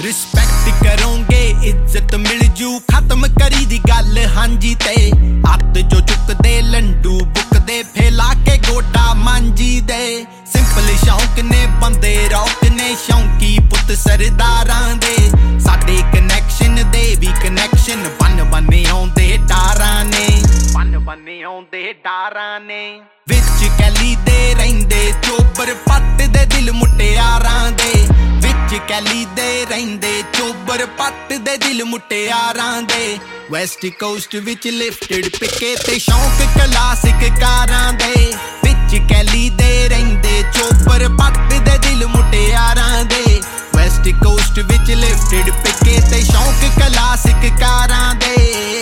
respect करोगे इज्जत मिल जू खत्म करी दी गल हांजी ते हत्थ जो चुकदे लंडू बुकदे फैला के गोडा मांजी दे सिंपल शौक ने बंदे रौक ने शौकी पुत सरदारां दे साडे कनैक्शन दे भी कनैक्शन बन बने आउंदे डारां ने बन बने आउंदे डारां ने विच कैली दे रहिंदे चोबर पत्त दे दिल मुटियारां दे कैली दे रहिंदे चोबर पत्त दे दिल मुटियारां दे वैस्ट कोस्ट विच लिफ्टेड पिके ते शौक क्लासिक कारां दे विच कैली दे रहिंदे चोबर पत्त दे दिल मुटियारां दे वैस्ट कोस्ट विच लिफ्टेड पिके ते शौक क्लासिक कारां दे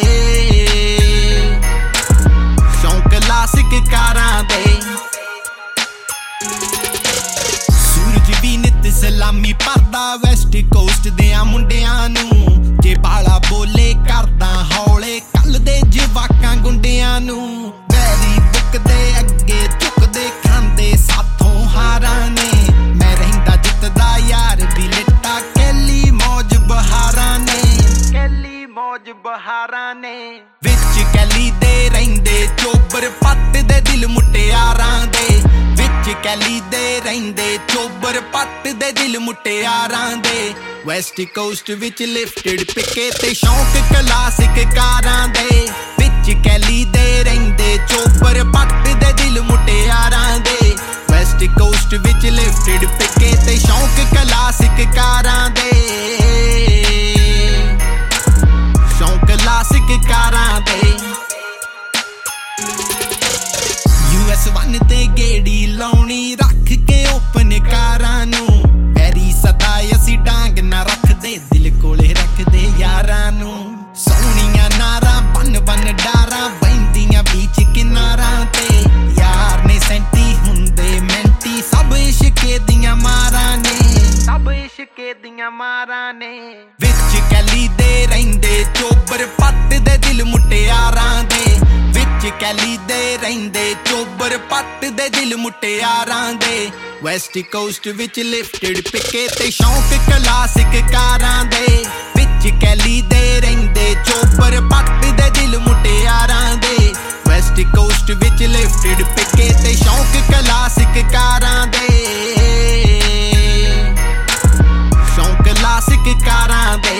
शौक क्लासिक कारां दे सलामी भरदा वैस्ट कोस्ट देयां मुंडियां नूं जे बाला बोले करदा हौले कल दे जवाकां गुंडियां नूं वैरी बुकदे अगे झुकदे खांदे साथों हारां ने मैं रहिंदा जितदा यार भी लिट्टा कैली मौज बहारां ने कैली मौज बहारां ने विच कैली दे रहिंदे चोबर पत्त दे दिल मुटियारां दे कैली दे रहिंदे चोबर पत्त दे दिल मुटियारां दे वैस्ट कोस्ट विच लिफ्टेड पिके ते शौक क्लासिक कारां दे विच कैली दे रहिंदे चोबर पत्त दे दिल मुटियारां दे वैस्ट कोस्ट विच लिफ्टेड पिके ते शौक क्लासिक कारां दे शौक क्लासिक कारां दे US1 ते गेड़ी लाउणी रख के ओपन कारां नूं पैरी सदा असी डांग ना रखदे दिल कोले रखदे यारां नूं सोहणियां नारां बन बन डारां बहिंदियां बीच किनारां ते यार ने सेंटी हुंदे मैंटी सब इश्के दियां मारां ने सब इश्के दियां मारां ने विच कैली दे रहिंदे चोबर पत्त दे दिल मुटियारां दे कैली दे रहिंदे चोबर पत्त दे दिल मुटियारां दे वैस्ट कोस्ट विच लिफ्टेड पिके ते शौक क्लासिक कारां दे विच कैली दे रहिंदे चोबर पत्त दे दिल मुटियारां दे वैस्ट कोस्ट विच लिफ्टेड पिके ते शौक क्लासिक कारां दे शौक क्लासिक कारां दे